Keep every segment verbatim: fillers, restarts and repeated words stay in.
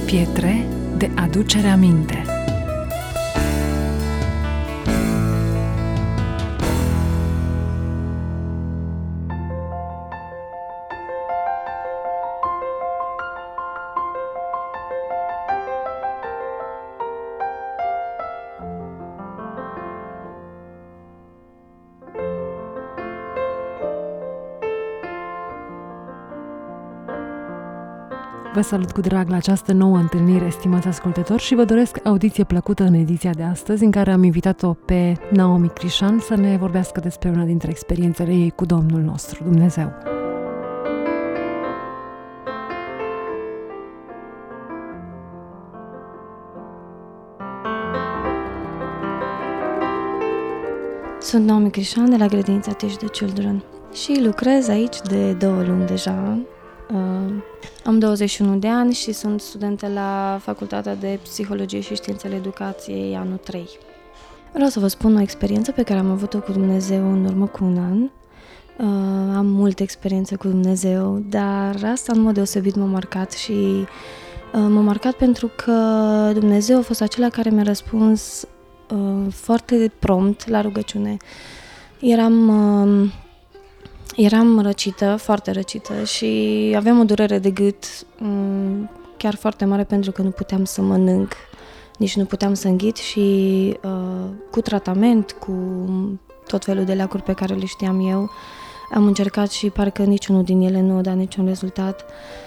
Pietre de aducere aminte. Vă salut cu drag la această nouă întâlnire, stimați ascultători, și vă doresc audiție plăcută în ediția de astăzi, în care am invitat-o pe Naomi Crișan să ne vorbească despre una dintre experiențele ei cu Domnul nostru, Dumnezeu. Sunt Naomi Crișan de la grădinița Teach the Children și lucrez aici de două luni deja. Uh, am douăzeci și unu de ani și sunt studentă la Facultatea de Psihologie și Științele Educației, anul trei. Vreau să vă spun o experiență pe care am avut-o cu Dumnezeu în urmă cu un an. Uh, am multe experiențe cu Dumnezeu, dar asta în mod deosebit m-a marcat și uh, m-a marcat pentru că Dumnezeu a fost acela care mi-a răspuns uh, foarte prompt la rugăciune. Eram... Uh, Eram răcită, foarte răcită și aveam o durere de gât chiar foarte mare pentru că nu puteam să mănânc, nici nu puteam să înghit și uh, cu tratament, cu tot felul de leacuri pe care le știam eu, am încercat și parcă niciunul din ele nu a dat niciun rezultat.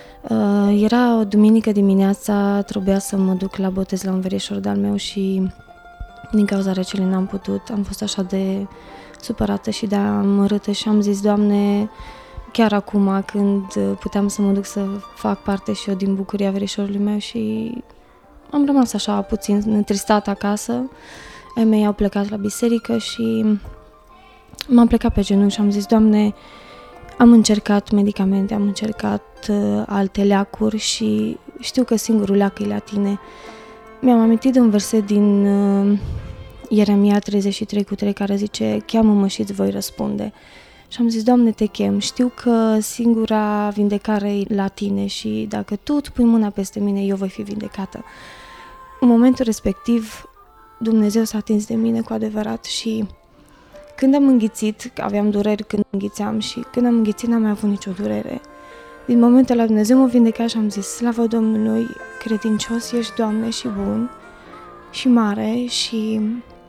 Uh, era o duminică dimineața, trebuia să mă duc la botez la un verișor de-al meu și din cauza recelii n-am putut, am fost așa de supărată și de amărâtă și am zis, Doamne, chiar acum când puteam să mă duc să fac parte și eu din bucuria verișorului meu, și am rămas așa puțin întristată acasă. Ai mei au plecat la biserică și m-am plecat pe genunchi și am zis, Doamne, am încercat medicamente, am încercat uh, alte leacuri și știu că singurul leac e la Tine. Mi-am amintit de un verset din uh, Ieremia treizeci și trei cu trei care zice, cheamă-mă și îți voi răspunde. Și am zis, Doamne, Te chem, știu că singura vindecare e la Tine și dacă Tu îți pui mâna peste mine, eu voi fi vindecată. În momentul respectiv, Dumnezeu s-a atins de mine cu adevărat și când am înghițit, aveam dureri când înghițeam și când am înghițit n-am mai avut nicio durere. Din momentul ăla Dumnezeu m-a vindecat și am zis, slavă Domnului, credincios ești, Doamne, și bun și mare, și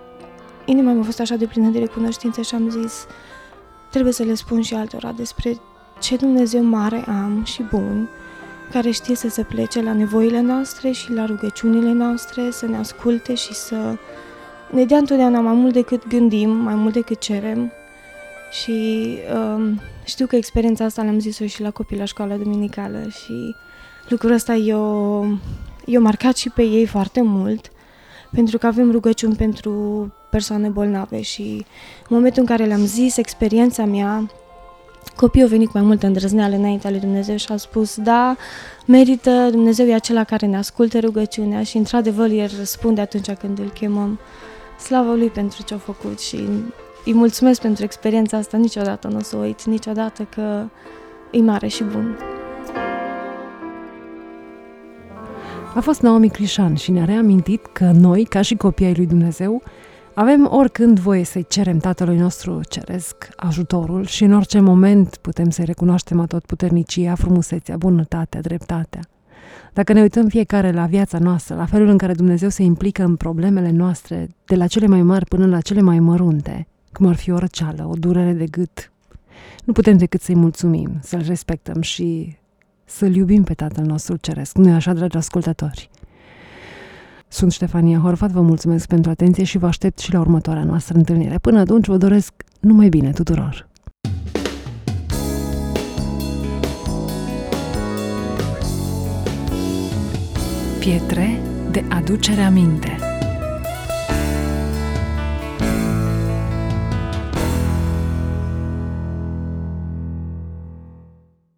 inima mi-a fost așa de plină de recunoștință și am zis, trebuie să le spun și altora despre ce Dumnezeu mare am și bun, care știe să se plece la nevoile noastre și la rugăciunile noastre, să ne asculte și să ne dea întotdeauna mai mult decât gândim, mai mult decât cerem. Și um, știu că experiența asta le-am zis-o și la copii la școala duminicală și lucrul ăsta i-a, i-a marcat și pe ei foarte mult, pentru că avem rugăciuni pentru persoane bolnave și în momentul în care le-am zis experiența mea, copiii au venit cu mai multă îndrăzneală înaintea lui Dumnezeu și au spus, da, merită, Dumnezeu e acela care ne ascultă rugăciunea și într-adevăr El răspunde atunci când îl chemăm. Slavă Lui pentru ce a făcut și îi mulțumesc pentru experiența asta, niciodată nu o să o uit, niciodată, că e mare și bun. A fost Naomi Crișan și ne-a reamintit că noi, ca și copii ai lui Dumnezeu, avem oricând voie să-i cerem Tatălui nostru Ceresc ajutorul și în orice moment putem să-i recunoaștem atotputernicia, frumusețea, bunătatea, dreptatea. Dacă ne uităm fiecare la viața noastră, la felul în care Dumnezeu se implică în problemele noastre, de la cele mai mari până la cele mai mărunte, cum ar fi o răceală, o durere de gât, nu putem decât să-i mulțumim, să-L respectăm și să-L iubim pe Tatăl nostru Ceresc. Nu-i așa, dragi ascultători? Sunt Ștefania Horvat, vă mulțumesc pentru atenție și vă aștept și la următoarea noastră întâlnire. Până atunci, vă doresc numai bine tuturor! Pietre de aducere aminte.